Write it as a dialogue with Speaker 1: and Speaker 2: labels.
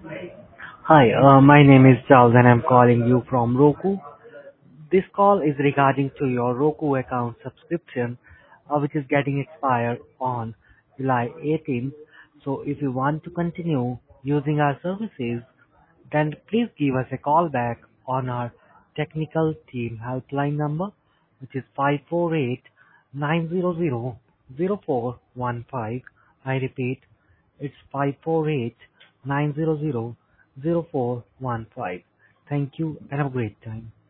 Speaker 1: Hi, my name is Charles and I'm calling you from Roku. This call is regarding to your Roku account subscription, which is getting expired on July 18th. So if you want to continue using our services, then please give us a call back on our technical team helpline number, which is 548-900-0415. I repeat, it's 548-900-0415. Thank you and have a great time.